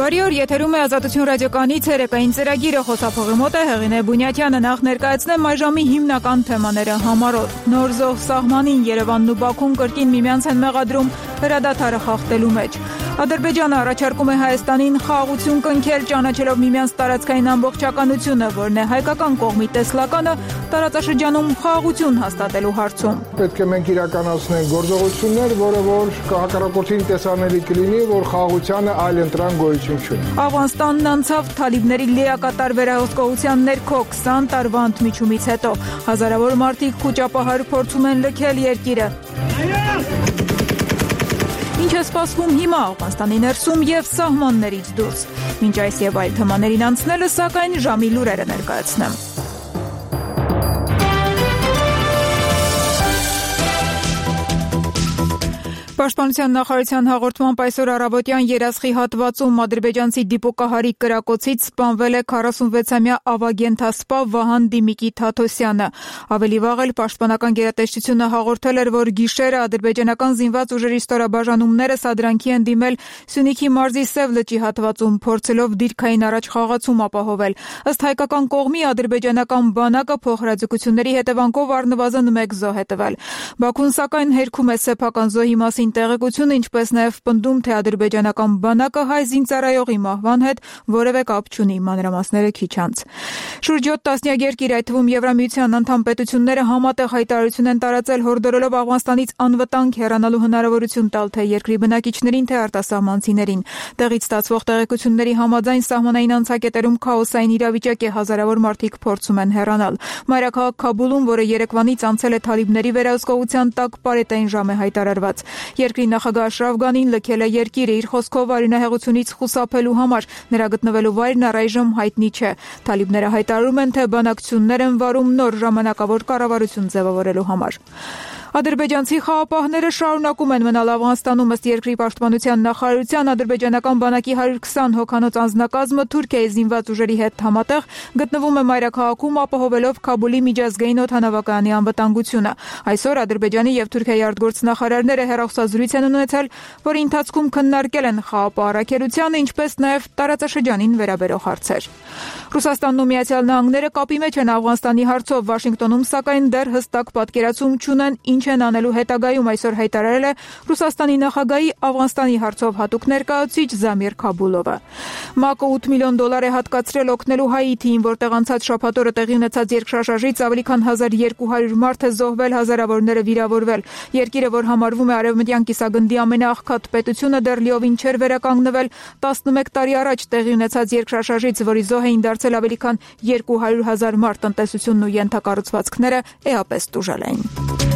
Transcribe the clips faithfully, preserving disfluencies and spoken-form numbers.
Բարի օր, եթերում է Ազատություն ռադիոկայանի ցերեկային ծրագիրը, խոսափողի մոտ է Հեղինե Բունյաթյանը։ Նախ ներկայացնեմ այժմի հիմնական թեմաները համառոտ։ Նոր զոհ սահմանին Երևանն ու Բաքուն կրկին միմյանց են մեղադրում հրադադարը խախտելու մեջ։ Ադրբեջանը առաջարկում է Հայաստանին խաղաղություն կնքել, ճանաչելով միմյանց տարածքային ամբողջականությունը, որն է հայկական կողմի տեսլականը տարածաշրջանում խաղաղություն հաստատելու հարցում։ Պետք է մենք իրականացնենք գործողություններ, որը որ հակառակորդին տեսանելի կլինի, որ խաղաղությանը այլ ընտրան գոյություն չունի։ Աֆղանստանն անցավ թալիբների լիակատար վերահսկողության ներքո քսան տարվա ընդմիջումից հետո։ Հազարավոր մարդիկ խուճապահար փորձում են լքել երկիրը։ Ինչ է սպասվում հիմա Աֆղանստանի ներսում և սահմաններից դուրս։ Մինչ այս և այլ թեմաներին անցնելը, սակայն ժամի լուրերը ներկայացնեմ։ Պաշտպանության նախարարության հաղորդմամբ այսօր առավոտյան երասխի հատվածում ադրբեջանցի դիպուկահարի կրակոցից սպանվել է քառասունվեցամյա ավագենթասպա Վահան Դիմիկի Թաթոսյանը։ Ավելի վաղ էլ պաշտպանական գերատեսչությունը հաղորդել էր, որ գիշերը ադրբեջանական զինված ուժերի ստորաբաժանումները սադրանքի են դիմել Սյունիքի մարզի Սև լճի հատվածում, փորձելով դիրքային առաջ խաղացում ապահովել։ Ըստ հայկական կողմի ադրբեջանական բանակը փոխհրաձգությունների հետևանքով առնվազն մեկ զոհ է տվել։ Բաքուն սակայն հերքում է սեփական զոհի մասին տեղեկությունը, ինչպես նաև պնդում, թե ադրբեջանական բանակը հայ զինծառայողի մահվան հետ որևէ կապ չունի, մանրամասները քիչ անց։ Շուրջ յոթ տասնյակ երկիր, այդ թվում Եվրամիության անդամ պետությունները համատեղ հայտարարություն են տարածել, հորդորելով Աֆղանստանից անվտանգ հեռանալու հնարավորություն տալ թե երկրի բնակիչներին, թե արտասահմանցիներին։ Տեղից ստացվող տեղեկությունների համաձայն սահմանային անցակետերում քաոսային իրավիճակ է, հազարավոր մարդիկ փորձում են հեռանալ։ Մայրաքաղաք Քաբուլում, որը երեկվանից անցել է թալիբների վերահսկողության տակ, պարետային ժամ է հայտարարված։ Երկրի նախագահ Աշրաֆ Գանին լքել է երկիրը իր խոսքով արյունահեղությունից խուսափելու համար։ Նրա գտնվելու վայրն առայժմ հայտնի չէ։ Թալիբները հայտարարում են, թե բանակցություններ են վարում նոր ժամանակավոր կառավարություն ձևավորելու համար։ Ադրբեջանցի խաղապահները շարունակում են մնալ Աֆղանստանում, ըստ երկրի պաշտպանության նախարարության, ադրբեջանական բանակի հարյուր քսան հոգանոց անձնակազմը Թուրքիայի զինված ուժերի հետ համատեղ գտնվում է մայրաքաղաքում, ապահովելով Քաբուլի միջազգային օդանավակայանի անվտանգությունը։ Այսօր Ադրբեջանի և Թուրքիայի արտգործնախարարները հեռախոսազրույց են ունեցել, որի ընթացքում քննարկել են խաղապահ առաքելությանը, ինչպես նաև տարածաշրջանին վերաբերող հարցեր։ Ռուսաստանն ու Միացյալ Նահանգները կապի մեջ են Աֆղանստանի հարցով, Վաշինգտոնում սակայն դեռ հստակ պատկերացում չունեն, ինչ են անելու հետագայում, այսօր հայտարարել է Ռուսաստանի նախագահի Աֆղանստանի հարցով հատուկ ներկայացուցիչ Զամիր Քաբուլովը։ ՄԱԿ-ը ութ միլիոն դոլար է հատկացրել օգնելու Հայիթիին, որտեղ անցած շաբաթ օրը տեղի ունեցած երկրաշարժից ավելի քան հազար երկու հարյուր մարդ է զոհվել, հազարավորները վիրավորվել։ Երկիրը, որ համարվում է արևմտյան կիսագնդի ամենաաղքատ պետությունը, դեռ լիովին չէր վերականգնվել տասնմեկ տարի առաջ տեղի ունեցած երկրաշարժից, որի զոհ էին դարձել ավելի քան երկու հարյուր հազար մարդ, տնտեսությունն ու ենթակառուցվածքները էապես տուժել էին։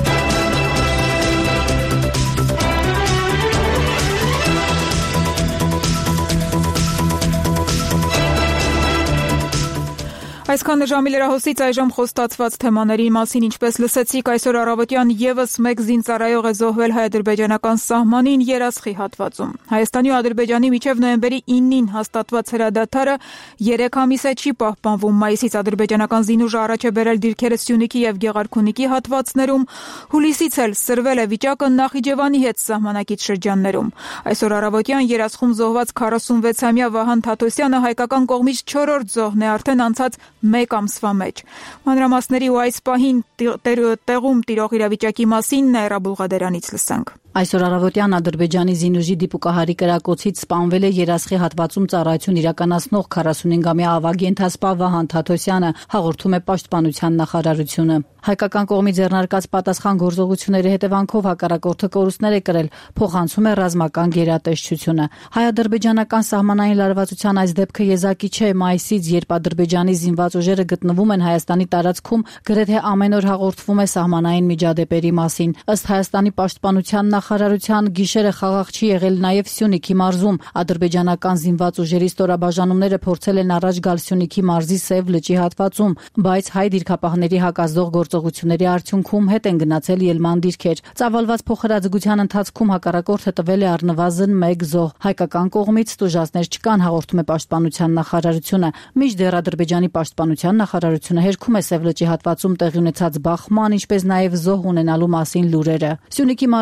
Այսքանը ժամի լրահոսից այժմ խոստացված թեմաների մասին, ինչպես լսեցիք, այսօր առավոտյան ևս մեկ զինծառայող է զոհվել հայ-ադրբեջանական սահմանին երասխի հատվածում։ Հայաստանի ու Ադրբեջանի միջև նոյեմբերի իննին հաստատված հրադադարը երեք ամիս է չի պահպանվում։ Մայիսից ադրբեջանական զինուժը առաջ է բերել դիրքերը Սյունիքի և Գեղարքունիքի հատվածներում, հուլիսից էլ սրվել է վիճակը Նախիջևանի հետ սահմանակից շրջաններում։ Այսօր առավոտյան երասխում զոհված քառասունվեցամյա Վահան Թաթոսյանը հայկական կողմից չորրորդ զոհն է արդեն անցած մեկ ամսվա մեջ։ Մանրամասների ու այս պահին տեղում տիրող իրավիճակի մասին Նաիրա Բուլղադերանից լսենք։ Այսօր առավոտյան Ադրբեջանի զինուժի դիպուկահարի կրակոցից սպանվել է երասխի հատվածում ծառայություն իրականացնող քառասունհինգամյա ավագենթասպա Վահան Թաթոսյանը, հաղորդում է պաշտպանության նախարարությունը։ Հայկական կողմի ձեռնարկած պատասխան գործողությունների հետևանքով հակառակորդը կորուստներ է կրել, փոխանցում է ռազմական գերատեսչությունը։ Հայ-ադրբեջանական սահմանային լարվածության այս դեպքը եզակի չէ։ Մայիսից, երբ Ադրբեջանի զինված ուժերը գտնվում են Հայաստանի տարածքում, գրեթե ամեն օր հաղորդվում է սահմանային միջադեպերի մասին։ Ըստ Հայաստանի պաշտպանության նախարարության, գիշերը խաղաղ չի եղել նաև Սյունիքի մարզում։ Ադրբեջանական զինված ուժերի ստորաբաժանումները փորձել են առաջ գալ Սյունիքի մարզի Սև լճի հատվածում, բայց հայ դիրքապահների հակազդող գործողությունների արդյունքում հետ են գնացել ելման դիրքեր։ Ծավալված փոխհրաձգության ընթացքում հակառակորդը տվել է առնվազն մեկ զոհ։ Հայկական կողմից տուժածներ չկան, հաղորդում է պաշտպանության նախարարությունը։ Մինչդեռ Ադրբեջանի պաշտպանության նախարարությունը հերքում է Սև լճի հատվածում տեղի ունեցած բախման, ինչպես նաև զոհ ունենալու մասին լուրերը։ Սյունիքի մարզի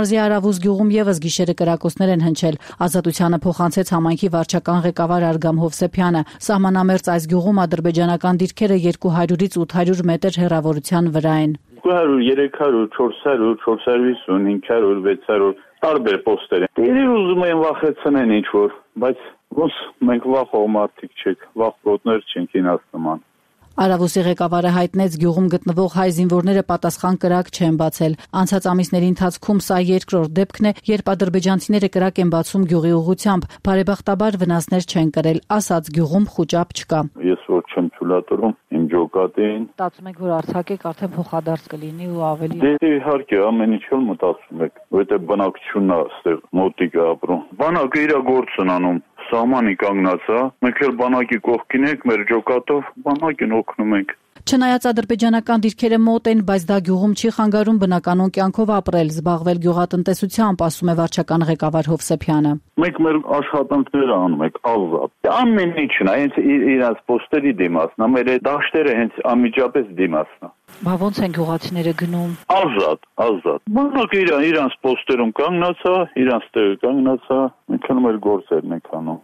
Արավուս գյուղում եւս գիշերը կրակոցներ են հնչել։ Ազատությանը փոխանցեց համայնքի վարչական ղեկավար Արգամ Հովսեփյանը։ Սահմանամերձ այս գյուղում ադրբեջանական դիրքերը երկու հարյուրից ութ հարյուր մետր հեռավորության վրա են։ երկու հարյուր, երեք հարյուր, չորս հարյուր, չորս հարյուր վիսուն, հինգ հարյուր, վեց հարյուր տարբեր պոստեր են։ Իրեն ուզում են վախեցնեն ինչ որ, բայց ոնց մենք վախով մարդիկ չենք, վախ գոտներ չենք ինձ նման։ Արավուսի ղեկավարը հայտնեց գյուղում գտնվող հայ զինվորները պատասխան կրակ չեն բացել։ Անցած ամիսների ընթացքում սա երկրորդ դեպքն է, երբ ադրբեջանցիները կրակ են բացում գյուղի ուղղությամբ։ Բարեբախտաբար վնասներ չեն կրել, ասաց գյուղում խուճապ չկա։ Ես որ չեմ թույլատրում իմ ջոկատին։ Մտածում եք, որ Արցախեք արդեն փոխադարձ կլինի ու ավելի։ Դե իհարկե ամեն ինչ էլ մտածում եք, որովհետև բնակչությունն է այստեղ մոտիկ ապրում։ Բանակը իր գործն անում։ Սահմանի կանգնած է, մենք էլ բանակի կողքին ենք, մեր ջոկատով բանակին օգնում ենք։ Չնայած ադրբեջանական դիրքերը մոտ են, բայց դա գյուղում չի խանգարում բնականոն կյանքով ապրել, զբաղվել գյուղատնտեսությամբ, ասում է վարչական ղեկավար Հովսեփյանը։ Մենք մեր աշխատանքները անում ենք ազատ։ Ամեն ինչն է, հենց իրաց պոստերի դիմացն է, մեր դաշտերը հենց անմիջապես դիմացն է։ Բա ոնց են գյուղացիները գնում։ Ազատ, ազատ։ Բանակը իր իրանց պոստերում կանգնած է, իրանց տեղը կանգնած է, մենք անում մեր գործերն ենք անում։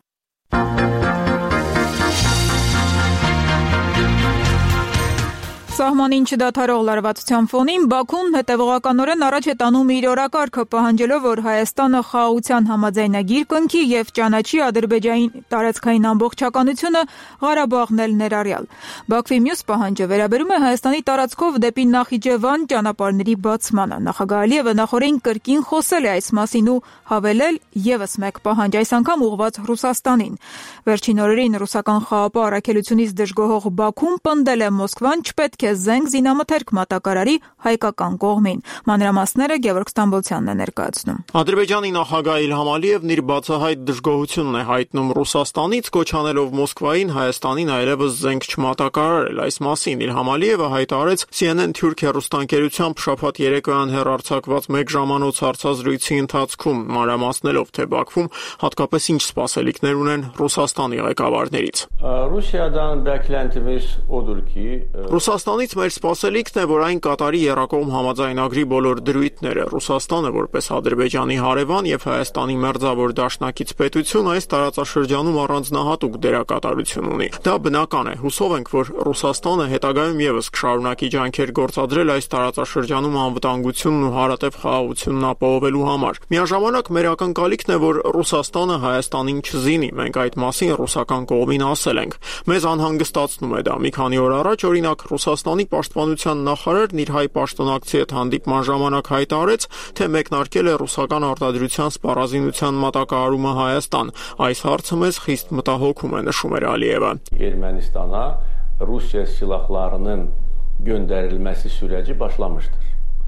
Սահմանին չդադարող լարվածության ֆոնին Բաքուն հետևողականորեն առաջ է տանում իր օրակարգը, պահանջելով, որ Հայաստանը խաղաղության համաձայնագիր կնքի եւ ճանաչի Ադրբեջանի տարածքային ամբողջականությունը, Ղարաբաղն էլ ներառյալ։ Բաքվի մյուս պահանջը վերաբերում է Հայաստանի տարածքով դեպի Նախիջևան ճանապարհների բացմանը։ Նախագահ Ալիևը նախորդին կրկին խոսել է այս մասին ու հավելել եւս մեկ պահանջ, այս անգամ ուղղված Ռուսաստանին։ Վերջին օրերին ռուսական խաղապահ առաքելությունից դժգոհող Բաքուն պնդել է Մոսկվան չպետք է զենք զինամթերք մատակարարի հայկական կողմին։ Մանրամասները Գևորգ Ստամբոլցյանն է ներկայացնում։ Ադրբեջանի նախագահ Իլհամ Ալիևն իր բացահայտ դժգոհությունն է հայտնում Ռուսաստանից, կոչ անելով Մոսկվային Հայաստանին այլևս զենք չմատակարարել։ Այս մասին Իլհամ Ալիևը հայտարարեց C N N Թուրք հեռուստաընկերությամբ շաբաթ երեկոյան հեռարձակված մեկ ժամանոց հարցազրույցի ընթացքում, մանրամասնելով, թե Բաքվում հատկապես ինչ սպասելիքներ ունեն Ռուսաստանի ղեկավարներից։ Ռուսիադան բեկլենտիմից օդուր ki Ռուսաստանից մեր սպասելիքն է, որ այն կատարի եռակողմ համաձայնագրի բոլոր դրույթները։ Ռուսաստանը, որպես Ադրբեջանի հարևան եւ Հայաստանի մերձավոր դաշնակից պետություն, այս տարածաշրջանում առանձնահատուկ դերակատարություն ունի։ Դա բնական է։ Հուսով ենք, որ Ռուսաստանը հետագայում եւս կշարունակի ջանքեր գործադրել այս տարածաշրջանում անվտանգությունն ու հարատև խաղաղությունն ապահովելու համար։ Միաժամանակ մեր ակնկալիքն է, որ Ռուսաստանը Հայաստանին չզինի։ Մենք այդ մասին ռուսական կողմին ասել ենք։ Մեզ անհանգստացնում է դա։ Մի քանի օր առաջ, օրինակ, Ռուսաստանի պաշտպանության նախարարն իր հայ պաշտոնակցի հետ հանդիպման ժամանակ հայտարարեց, թե մեկնարկել է ռուսական արտադրության սպառազինության մատակարարումը Հայաստան։ Այս հարցը մեզ խիստ մտահոգում է, նշում էր Ալիևը։ Ermənistana Rusiya silahlarının göndərilməsi sürəci başlamışdır.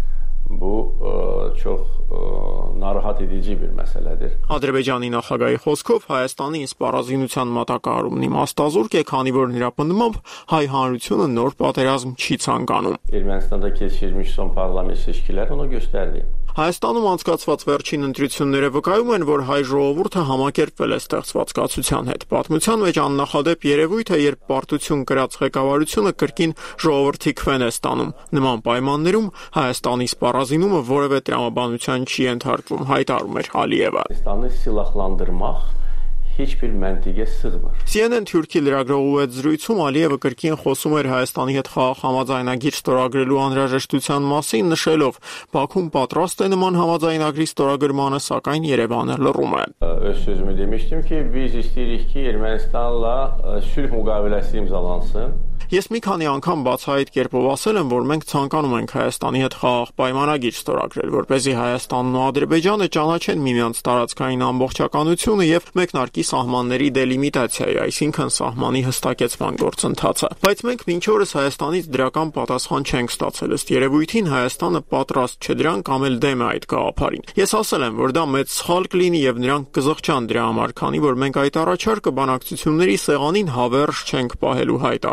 Bu çox narahat edici bir məsələdir։ Ադրբեջանի նախագահի խոսքով Հայաստանի սպառազինության մատակարարումն իմաստազուրկ է, քանի որ նրա պնդմամբ հայ հանրությունը նոր պատերազմ չի ցանկանում։ Ermənistanda keçirilmiş son parlament seçkiləri onu göstərdi։ Հայաստանում անցկացված վերջին ընտրությունները վկայում են, որ հայ ժողովուրդը համակերպվել է ստեղծված կացության հետ։ Պատմության մեջ աննախադեպ երևույթ է, երբ պարտություն կրած ղեկավարությունը կրկին ժողովրդի քվեն է ստանում։ Նման պայմաններում Հայաստանի սպառազինումը որևէ տրամաբանության չի ենթարկվում, հայտարարում էր Ալիևը։ Հայաստանը silahlandırmaq heç bir məntiqə sığmır։ C N N Թուրքի լրագրողու հետ զրույցում Ալիևը կրկին խոսում էր Հայաստանի հետ խաղաղ համաձայնագիր ստորագրելու անհրաժեշտության մասին, նշելով, Բաքուն պատրաստ է նման համաձայնագրի ստորագրմանը, սակայն Երևանը լռում է։ Öz sözümü demiştim ki, biz isteyirik ki Ermənistanla sülh müqaviləsi imzalansın։ Ես մի քանի անգամ բացահայտ կերպով ասել եմ, որ մենք ցանկանում ենք Հայաստանի հետ խաղաղ պայմանագիր ստորագրել, որպեսզի Հայաստանն ու Ադրբեջանը ճանաչեն միմյանց տարածքային ամբողջականությունը եւ մեկնարկի սահմանների դելիմիտացիայի, այսինքն սահմանի հստակեցման գործընթացը։ Բայց մենք մինչ օրս Հայաստանից դրական պատասխան չենք ստացել, ըստ երևույթին Հայաստանը պատրաստ չէ դրան կամ էլ դեմ է այդ գաղափարին։ Ես ասել եմ, որ դա մեծ սխալ կլինի եւ նրանք կզղջան դրա համար, քանի որ մենք այդ առաջարկը բանակցությունների սեղանին հավերժ չենք պահելու, հայտարարում էր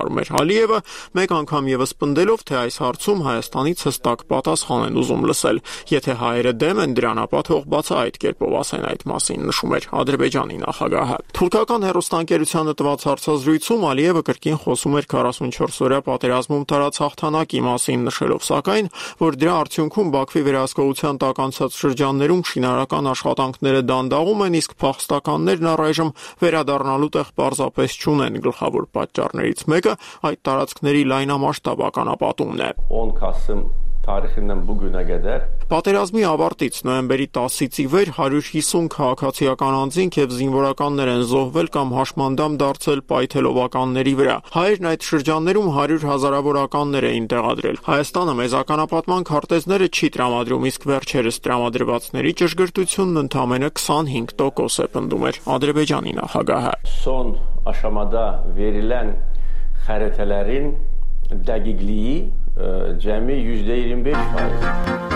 Ալիևը, մեկ անգամ եւս պնդելով, թե այս հարցում Հայաստանից հստակ պատասխան են ուզում լսել։ Եթե հայերը դեմ են դրան, ապա թող բացահայտ կերպով ասեն այդ մասին, նշում էր Ադրբեջանի նախագահը։ Թուրքական հեռուստաընկերությանը տված հարցազրույցում Ալիևը կրկին խոսում էր քառասունչորս-օրյա պատերազմում տարած հաղթանակի մասին, նշելով սակայն, որ դրա արդյունքում Բաքվի վերահսկողության տակ անցած շրջաններում շինարարական աշխատանքները դանդաղում են, իսկ փախստականներն առայժմ վերադառնալու տեղ պարզապես չունեն։ Գլխավոր պատճառներից մեկը այդ տարածքների լայնամասշտաբ ականապատումն է։ on Kasım tarihinden bugüne kadar Պատերազմի ավարտից նոյեմբերի տասից ի վեր հարյուր հիսուն քաղաքացիական անձինք եւ զինվորականներ են զոհվել կամ հաշմանդամ դարձել պայթելովականների վրա։ Հայերն այդ շրջաններում հարյուր հազարավորականներ էին տեղադրել։ Հայաստանը մեծ ականապատման քարտեզները չի տրամադրում, իսկ վերջերս տրամադրվածների ճշգրտությունն ընդամենը քսանհինգ տոկոս է, պնդում էր Ադրբեջանի նախագահը։ son aşamada verilen xəritələrin dəqiqliyi cəmi yüzdə iyirmi beş faiz.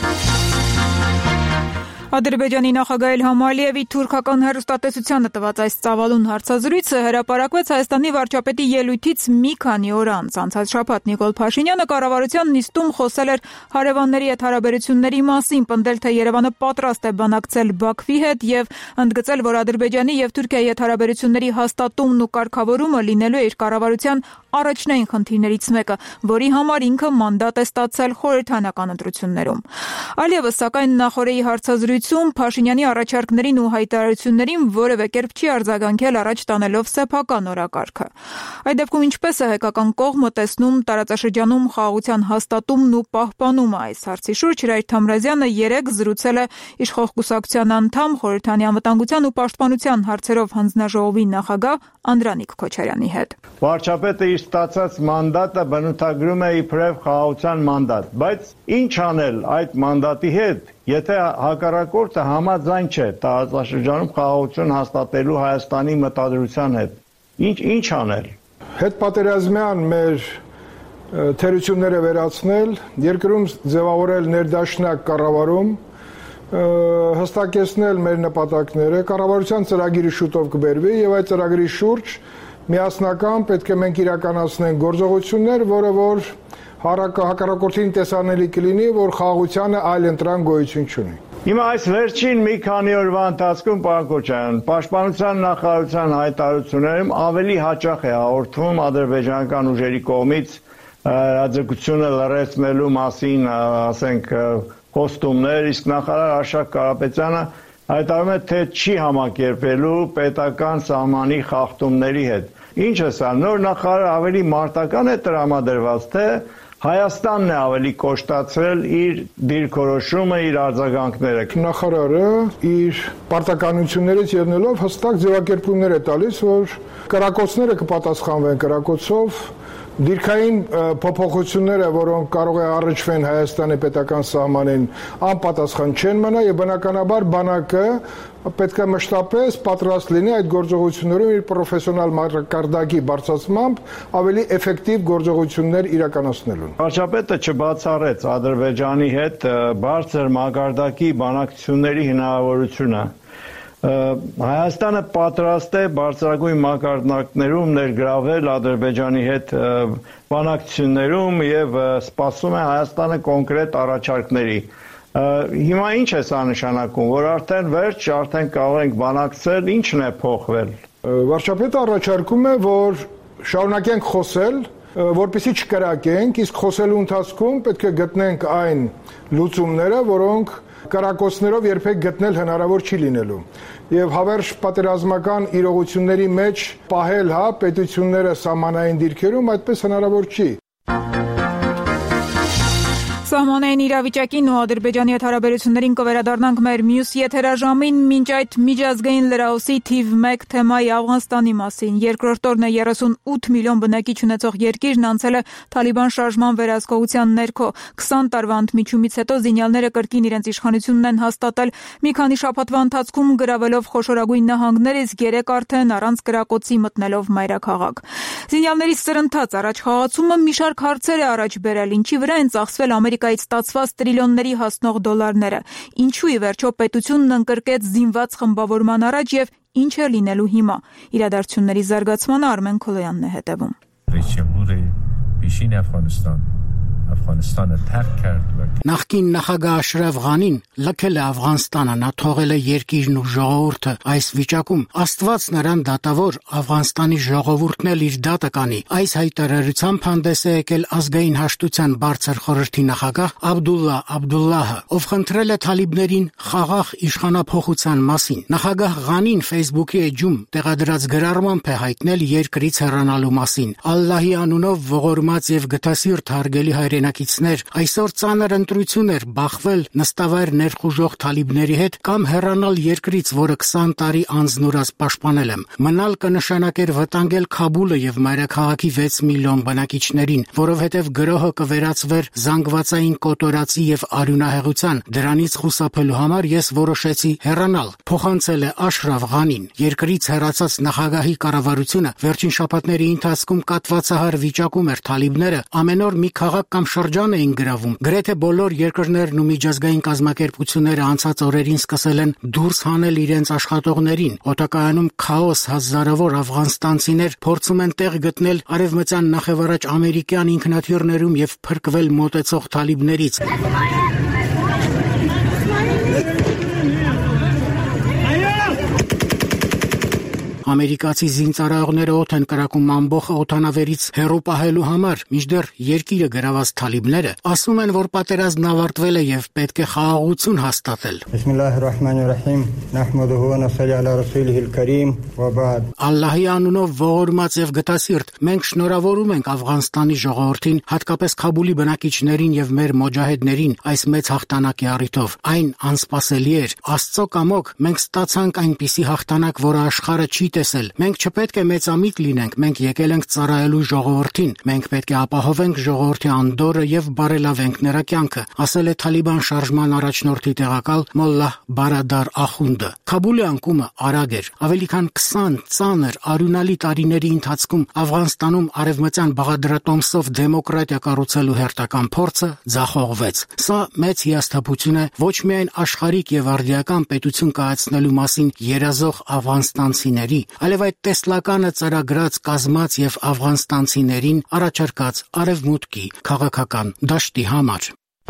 Ադրբեջանի նախագահ Իլհամ Ալիևի թուրքական հեռուստատեսությանը տված այս ծավալուն հարցազրույցը հրապարակվեց Հայաստանի վարչապետի ելույթից մի քանի օր անց։ Անցած շաբաթ Նիկոլ Փաշինյանը կառավարության նիստում խոսել էր հարևանների հետ հարաբերությունների մասին, պնդել, թե Երևանը պատրաստ է բանակցել Բաքվի հետ եւ ընդգծել, որ Ադրբեջանի եւ Թուրքիայի հետ հարաբերությունների հաստատումն ու կարգավորումը լինելու է իր կառավարության առաջնային խնդիրներից մեկը, որի համար ինքը մանդատ է ստացել խորհրդանական ընտրություններում։ Ալիևը սակայն նախորդի հարցազրույցում Փաշինյանի առաջարկներին ու հայտարարություններին որևէ կերպ չի արձագանքել, առաջ տանելով սեփական օրակարգը։ Այդ դեպքում ինչպես է հայկական կողմը տեսնում տարածաշրջանում խաղաղության հաստատումն ու պահպանումը այս հարցի շուրջ Հրայր Թամրազյանը երեկ զրուցել է իշխող կուսակցության անդամ խորհրդանի անվտանգության ու պաշտպանության հարցերով հանձնաժողովի նախագահ Անդրանիկ Քոչարյանի հետ։ Վարչապետը իր ստացած մանդատը բնութագրում է իբրև խաղաղության մանդատ, բայց ինչ անել այդ մանդատի հետ, եթե հակառակորդը համաձայն չէ տարածաշրջանում խաղաղություն հաստատելու Հայաստանի մտադրության հետ։ Ինչ ինչ անել։ Հետպատերազմյան մեր թերությունները վերացնել, երկրում ձևավորել ներդաշնակ կառավարում, հստակեցնել մեր նպատակները, կառավարության ծրագիրը շուտով կբերվի եւ այդ ծրագրի շուրջ միասնական պետք է մենք իրականացնենք գործողություններ, որը որ հակառակորդին տեսանելի կլինի, որ խաղաղությանը այլ ընտրան գոյություն չունի։ Հիմա այս վերջին մի քանի օրվա ընթացքում պարոն Քոչարյան, պաշտպանության նախարարության հայտարարություններում ավելի հաճախ է հաղորդվում ադրբեջանական ուժերի կողմից հրաձգությունը լրացնելու մասին, ասենք, խոստումներ, իսկ նախարար Արշակ Կարապետյանը հայտարարում է, թե չի համակերպելու պետական սահմանի խախտումների հետ։ Ինչ է սա, նոր նախարարը ավելի մարտական է տրամադրված, թե Հայաստանն է ավելի կոշտացրել իր դիրքորոշումը, իր արձագանքները։ Նախարարը իր պարտականություններից ելնելով հստակ ձևակերպումներ է տալիս, որ կրակոցները կպատասխանվեն կրակոցով, դիրքային փոփոխությունները, որոնք կարող է առնչվեն Հայաստանի պետական սահմանին, անպատասխան չեն մնա եւ բնականաբար բանակը պետք է մշտապես պատրաստ լինի այդ գործողություններում իր պրոֆեսիոնալ մակարդակի բարձրացմամբ ավելի էֆեկտիվ գործողություններ իրականացնելուն։ Վարչապետը չբացառեց Ադրբեջանի հետ բարձր մակարդակի բանակցությունների հնարավորությունը։ Հայաստանը պատրաստ է բարձրագույն մակարդակներում ներգրավել Ադրբեջանի հետ բանակցություններում եւ սպասում է Հայաստանը կոնկրետ առաջարկների։ Հիմա ինչ է սա նշանակում, որ արդեն վերջ, արդեն կարող ենք բանակցել, ինչն է փոխվել։ Վարչապետը առաջարկում է, որ շարունակենք խոսել, որպեսզի չկրակենք, իսկ խոսելու ընթացքում պետք է գտնենք այն լուծումները, որոնք կրակոցներով երբեք գտնել հնարավոր չի լինելու։ Եվ հավերժ պատերազմական իրողությունների մեջ պահել հա պետությունները սահմանային դիրքերում այդպես հնարավոր չի։ Սահմանային իրավիճակին ու Ադրբեջանի հետ հարաբերություններին կվերադառնանք մեր մյուս եթերաժամին, մինչ այդ միջազգային լրահոսի թիվ մեկ թեմայի Աֆղանստանի մասին։ Երկրորդ օրն է երեսունութ միլիոն բնակիչ ունեցող երկիրն անցել է Թալիբան շարժման վերահսկողության ներքո։ քսան տարվա ընդմիջումից հետո զինյալները կրկին իրենց իշխանությունն են հաստատել, մի քանի շաբաթվա ընթացքում գրավելով խոշորագույն նահանգներ, իսկ երեք արդեն առանց կրակոցի մտնելով մայրաքաղաք։ Զինյալների սրընթաց առաջ խաղացումը մի շարք հարցեր է առաջ բերել, ինչի վրա են ծախսվել Ամերիկայից ստացված տրիլիոնների հասնող դոլարները, ինչու ի վերջո պետությունն ընկրկեց զինված խմբավորման առաջ եւ ինչ է լինելու հիմա։ Իրադարձությունների զարգացմանը Արմեն Քոլոյանն է հետևում։ رئیس جمهور پیشین افغانستان افغانستان را ترک کرد و Նախկին նախագահ Աշրաֆ Ղանին լքել է Աֆղանստանը, նա թողել է երկիրն ու ժողովուրդը այս վիճակում։ Աստված նրան դատավոր Աֆղանստանի ժողովուրդն էլ իր դատը կանի։ Այս հայտարարությամբ հանդես է եկել ազգային հաշտության բարձր խորհրդի նախագահ Աբդուլլա Աբդուլլահը, ով խնդրել է թալիբներին խաղաղ իշխանափոխության մասին։ Նախագահ Ղանին Facebook-ի էջում տեղադրած գրառմամբ է հայտնել երկրից հեռանալու մասին։ Ալլահի անունով ողորմած եւ գթասիրտ հարգելի հայրենակիցներ, այսօր ծանր ընտրություն էր բախվել նստավայր ներխուժող թալիբների հետ կամ հեռանալ երկրից, որը քսան տարի անձնուրաց պաշտպանել եմ։ Մնալ կնշանակեր վտանգել Քաբուլը եւ մայրաքաղաքի վեց միլիոն բնակիչներին, որովհետեւ գրոհը կվերածվեր զանգվածային կոտորածի եւ արյունահեղության։ Դրանից խուսափելու համար ես որոշեցի հեռանալ, փոխանցել է Աշրաֆ Ղանին։ Երկրից հեռացած նախագահի կառավարությունը վերջին շաբաթների ընթացքում կատվածահար վիճակում էր թալիբները ամեն օր մի քաղաք կամ շրջան էին գրավում։ Գրեթե բոլոր երկրներն ու միջազգային կազմակերպությունները անցած օրերին սկսել են դուրս հանել իրենց աշխատողներին։ Օտակայանում քաոս հազարավոր աֆղանստանցիներ փորձում են տեղ գտնել արևմտյան նախևառաջ ամերիկյան ինքնաթիռներում եւ փրկվել մոտեցող թալիբներից։ Ամերիկացի զինծառայողները օդ են կրակում ամբողջ օդանավերից հեռու պահելու համար, մինչդեռ երկիրը գրաված թալիբները ասում են, որ պատերազմն ավարտվել է եւ պետք է խաղաղություն հաստատել։ Ալլահի անունով ողորմած եւ գթասիրտ, մենք շնորհավորում ենք Աֆղանստանի ժողովրդին, հատկապես Քաբուլի բնակիչներին եւ մեր մոջահեդներին այս մեծ հաղթանակի առիթով։ Այն անսպասելի էր։ Աստծո կամոք մենք ստացանք այնպիսի հաղթանակ, որը աշխարհը չի տեսել։ Մենք չպետք է մեծամիտ լինենք, մենք եկել ենք ծառայելու ժողովրդին, մենք պետք է ապահովենք ժողովրդի անդորրը եւ բարելավենք նրա կյանքը, ասել է Թալիբան շարժման առաջնորդի տեղակալ Մոլլահ Բարադար Ախունդը։ Քաբուլի անկումը արագ էր։ Ավելի քան քսան ծանր արյունալի տարիների ընթացքում Աֆղանստանում արևմտյան բաղադրատոմսով դեմոկրատիա կառուցելու հերթական փորձը ձախողվեց։ Սա մեծ հիասթափություն է ոչ միայն աշխարհիկ եւ արդիական պետություն կայացնելու մասին երազող աֆղանստանցիների, այլև այդ տեսլականը ծրագրած կազմած եւ աֆղանստանցիներին առաջարկած արևմուտքի քաղաքական դաշտի համար։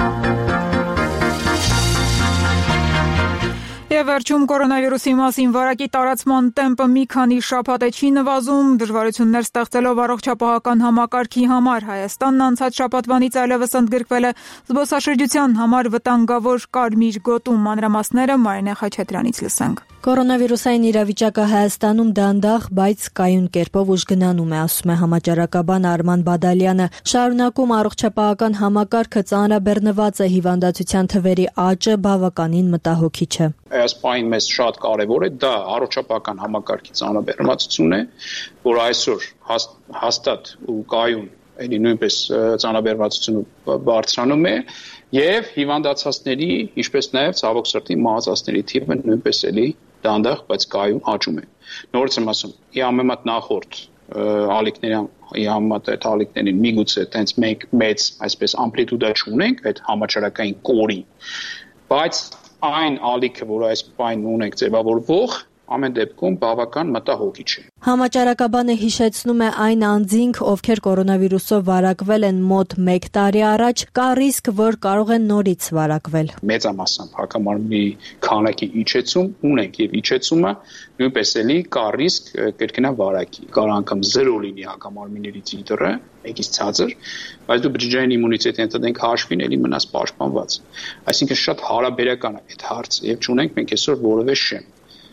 Եվ վերջում կորոնավիրուսի մասին վարակի տարածման տեմպը մի քանի շաբաթ է չի նվազում, դժվարություններ ստեղծելով առողջապահական համակարգի համար։ Հայաստանն անցած շաբաթվանից այլևս ընդգրկվել է զբոսաշրջության համար վտանգավոր կարմիր գոտում։ Մանրամասները Մարինե Խաչատրյանից լսենք։ Կորոնավիրուսային իրավիճակը Հայաստանում դանդաղ, բայց կայուն կերպով ուժգնանում է, ասում է համաճարակաբան Արման Բադալյանը։ Շարունակում առողջապահական համակարգը ծանրաբեռնված է, հիվանդացության թվերի աճը բավականին մտահոգիչ է։ Այս պահին մեզ շատ կարևոր է դա առողջապահական համակարգի ծանրաբեռնվածությունն է, որ այսօր հաստատ ու կայուն էլի նույնպես ծանրաբեռնվածությունը բարձրանում է եւ հիվանդացածների, ինչպես նաեւ ցավոք սրտի մահացածների թիվը նույնպես էլի դանդաղ, բայց կայուն աճում է։ Նորից եմ ասում, ի համեմատ նախորդ ալիքների ի համեմատ այդ ալիքներին միգուցե տենց մենք մեծ այսպես ամպլիտուդա չունենք այդ համաճարակային կորի, բայց այն ալիքը, որ այս պայն ունենք ձևավորվող, ամեն դեպքում բավական մտահոգիչ է։ Համաճարակաբանը հիշեցնում է այն անձինք, ովքեր կորոնավիրուսով վարակվել են մոտ մեկ տարի առաջ, կա ռիսկ, որ կարող են նորից վարակվել։ Մեծամասամբ հակամարմնի քանակի իջեցում ունենք եւ իջեցումը նույնպես էլի կա ռիսկ կրկնա վարակի։ Կարող անգամ զրո լինի հակամարմինների տիտրը, մեկից ցածր, բայց դու բջջային իմունիտետի ընդդենք հաշվին էլի մնաս պաշտպանված։ Այսինքն շատ հարաբերական է այդ հարցը եւ չունենք մենք այսօր որևէ շեմ։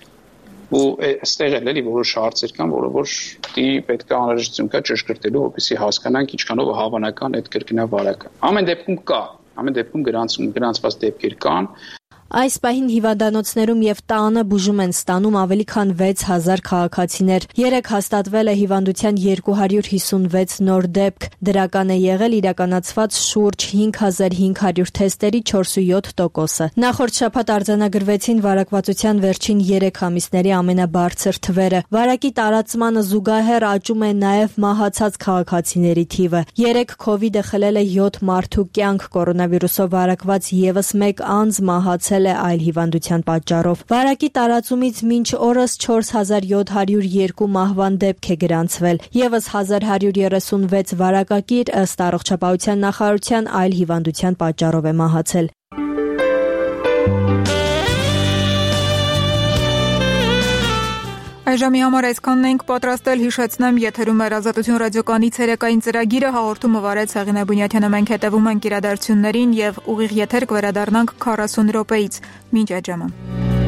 Ու այստեղ էլ էլի որոշ հարցեր կան, որը որ դի պետք է անհրաժեշտություն կա ճշգրտելու, որպեսզի հասկանանք ինչքանով հավանական այդ կրկնավարակը։ Ամեն դեպքում կա, ամեն դեպքում գրանցում գրանցված դեպքեր կան։ Այս պահին հիվանդանոցներում եւ տանը բուժում են ստանում ավելի քան վեց հազար քաղաքացիներ։ Երեկ հաստատվել է հիվանդության երկու հարյուր հիսունվեց նոր դեպք։ Դրական է եղել իրականացված շուրջ հինգ հազար հինգ հարյուր թեստերի չորսունյոթ տոկոսը։ Նախորդ շաբաթ արձանագրվեցին վարակվածության վերջին երեք ամիսների ամենաբարձր թվերը։ Վարակի տարածմանը զուգահեռ աճում է նաեւ մահացած քաղաքացիների թիվը։ Երեկ քովիդը խլել է յոթ մարդու կյանք, կորոնավիրուսով վարակված եւս մեկ անձ մահացել սպանվել է այլ հիվանդության պատճառով։ Վարակի տարածումից մինչ օրս չորս հազար յոթ հարյուր երկու մահվան դեպք է գրանցվել, եւս հազար հարյուր երեսունվեց վարակագիր ըստ Առողջապահության նախարարության այլ հիվանդության պատճառով է մահացել։ Այժմի համար այսքանն ենք պատրաստել, հիշեցնեմ, եթերում էր Ազատություն ռադիոկայանի ցերեկային ծրագիրը, հաղորդումը վարեց Հեղինե Բունյաթյանը, մենք հետևում ենք իրադարձություններին եւ ուղիղ եթեր կվերադառնանք քառասուն րոպեից։ Մինչ այդ ժամը։